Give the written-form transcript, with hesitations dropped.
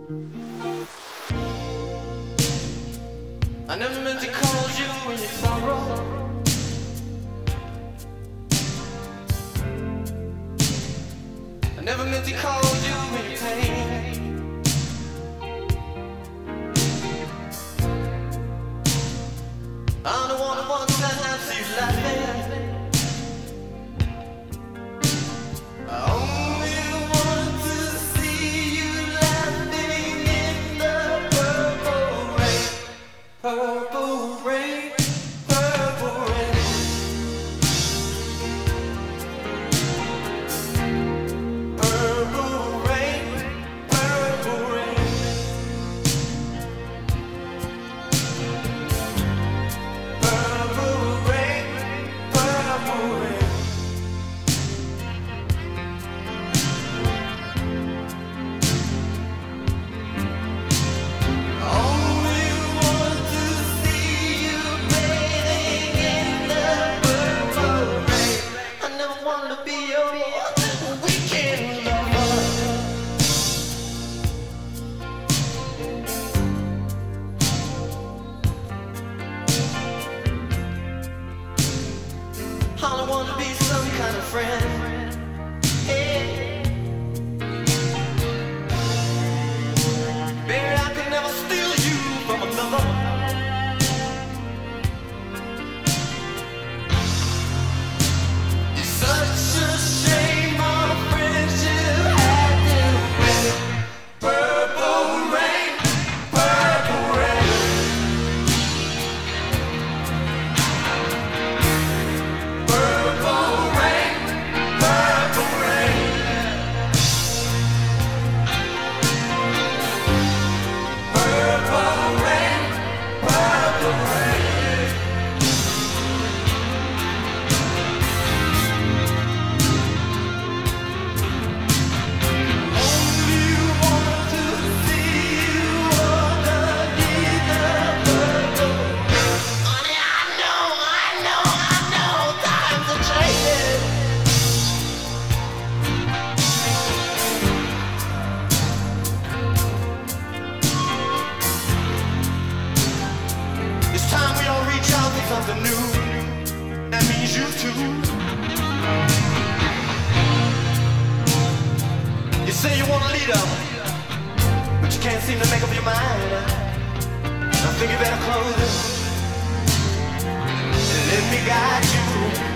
I never meant to cause you any sorrow. I never meant to cause you any pain. I'm the one who wants to see you laughing. I only want to see you laughing in the purple rain. Purple rain, purple rain. Purple rain, purple rain. Purple rain, purple rain. Only want to see you bathing in the purple rain. I never wanted to be your weekend lover. I don't want to be some kind of friend. Hey. Baby, I could never steal you from another. It's such a shame our friendship had to end. Purple rain, purple rain. Purple rain, purple rain. Purple rain, purple rain. Only want to see you underneath the purple rain. Honey, I know, times are changing. It's time we all reach out for something new. That means you too. You say you want a leader, but you can't seem to make up your mind. I think you better close it and let me guide you.